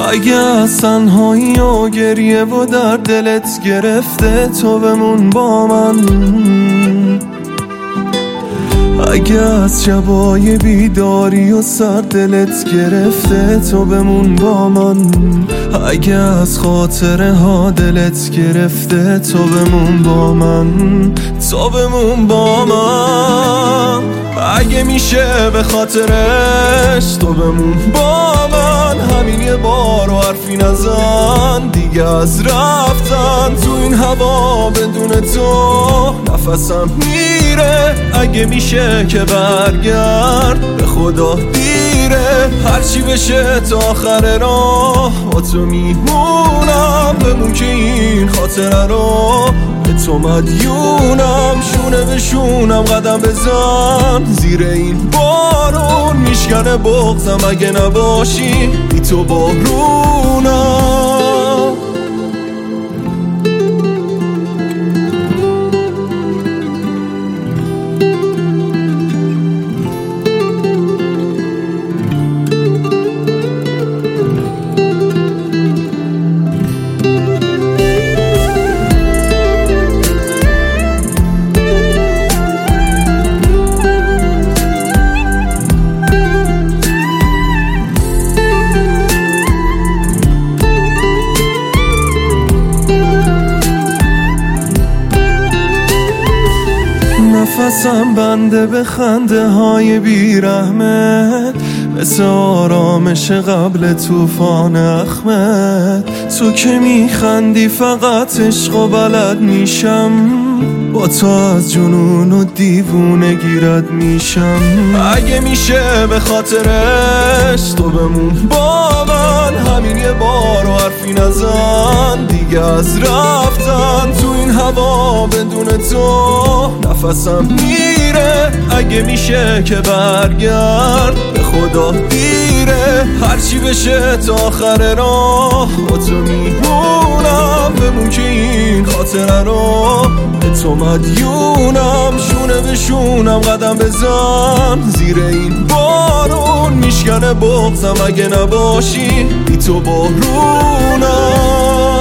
اگه از تنهایی و گریه و در دلت گرفته تو بمون با من. اگه از شبای بیداری و سر دلت گرفته تو بمون با من. اگه از خاطره ها دلت گرفته تو بمون با من. تو بمون با من. اگه میشه به خاطرش تو بمون با من. همین یه بار و حرفی نزن دیگه از رفتن تو این هوا بدون تو نفسم میره. اگه میشه که برگرد به خدا دیره. هرچی بشه تا آخر راه با تو میمونم. بمون که این خاطره رو به تو مدیونم. شونه به شونم قدم بزن زیر این بارون. میشکنه بغضم اگه نباشی بی تو بارونم. نفسم بنده به خنده های بیرحمت، مثل آرامش قبل طوفان اخمت. تو که میخندی فقط عشق و بلد میشم. با تو از جنون و دیوونه گیرد میشم. اگه میشه به خاطرش تو بمون با من. همین یه بار و حرفی نزن دیگه از رفتن تو این هوا بدون تو نفسم میره. اگه میشه که برگرد به خدا دیره. هرچی بشه تا آخر راه با تو میمونم. بمون که این خاطره رو به تو مدیونم. شونه به شونم قدم بزن زیر این بارون. میشکنه بغضم اگه نباشی بی تو بارونم.